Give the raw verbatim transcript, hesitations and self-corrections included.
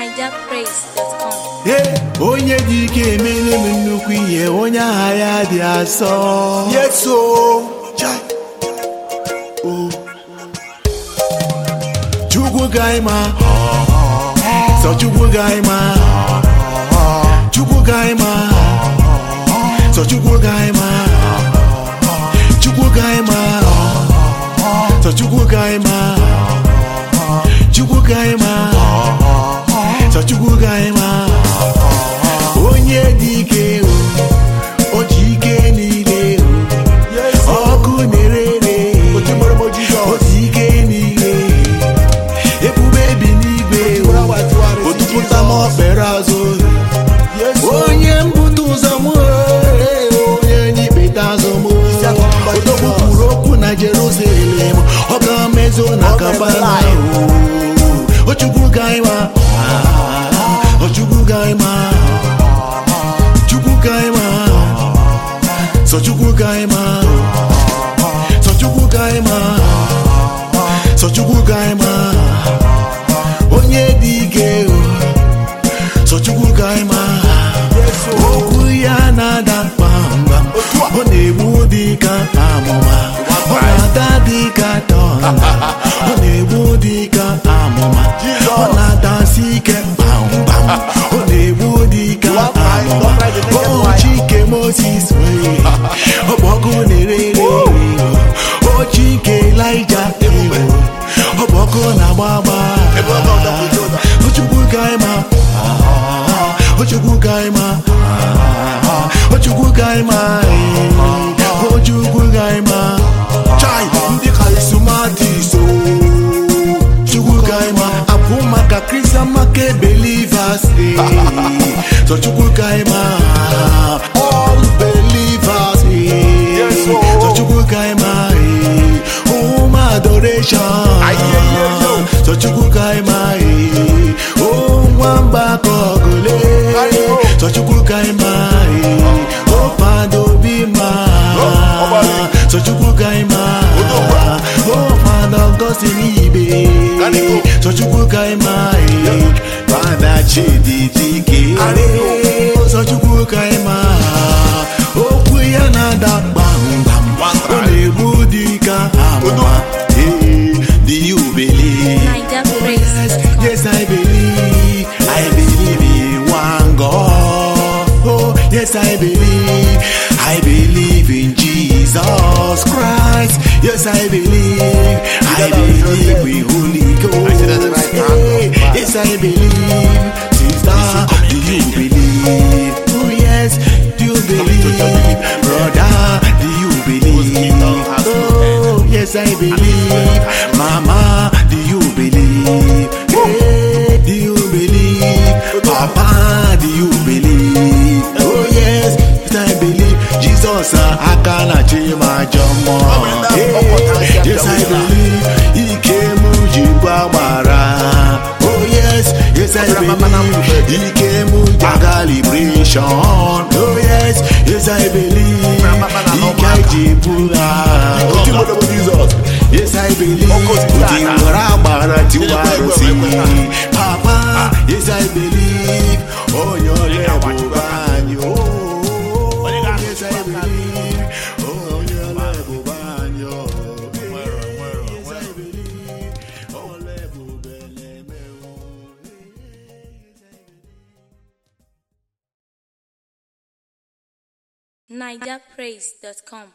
niger praise dot com. Yeah, onye dị ike emere m nnukwu ihe, onye aha ya dị asọ. Yes, oh, chai. Oh. Chukwu gaima, so Chukwu gaima, Chukwu gaima, so Chukwu gaima, Chukwu gaima, so Chukwu gaima, Chukwu gaima, so Chukwu gaima. Onye dị ike o, o ji ike niile o, ọkụ na-erere, o ji ike niile, ebube bi n'igwe o, o tụpụta m okpere azụ, onye mbute ụzọ m, onye nyipeta azụ m, o tọgbupụrụ okwu na Jerusalem, ọ ga-emezu na Kapernaum. O Chukwu gaima, o Chukwu gaima, Chukwu gaima, so Chukwu gaima, so Chukwu gaima, so Chukwu gaima, onye dị ike o, so Chukwu gaima. Okwu ya na-ada kpamkpam, ọ na-egbu dịka amụma, ọ na-ada dịka tọnda, ọ na-egbu dịka amụma, ọ na-adasi ike kpamkpam, ọ na-egbu dịka amụma. O Chike Moses wee, ọ bụ ọkụ na-erere, o Chike Elijah ewe, ọ bụ ọkụ na-agba agba. O Chukwu gaima, o Chukwu gaima, o Chukwu gaima, o Chukwu gaima. Chai, ndị charismatics o, Chukwu gaima, abụ maka Christian maka believers, so Chukwu gaima, all believers, so Chukwu gaima, home adoration, so Chukwu gaima, oh nwamba kogole, so Chukwu gaima, oh Fado Bima, so Chukwu gaima, oh Fado Gosinibe, so Chukwu gaima, Fada Chidi Dike, so Chukwu gaima, okwu ya na-ada gbamgbam, ọ na-egbu dịka amụma. Do you believe? niger praise dot com. Yes, I believe. I believe in one God. Oh, yes, I believe. I believe in Jesus Christ. Yes, I believe. I believe in Holy Ghost. Hey, yes, I believe. Sister, do you believe? Oh, yes, do you believe? Brother, do you believe? Oh, yes, I believe. Mama, do you believe? Hey, do you believe? Papa, do you believe? Oh, yes, yes, I believe. Jesus, I cannot change my jomo. Hey, yes, I believe. He came Jibabara. Oh, yes, yes, I believe. He came Jaga liberation. Oh, yes, yes, I believe. He came Jibura. Yes, I believe. Papa, yes, I believe. Oh, your level, banyo. Yes, I believe. Oh, your level, banyo. Yes, I believe. Oh, level, niger praise dot com.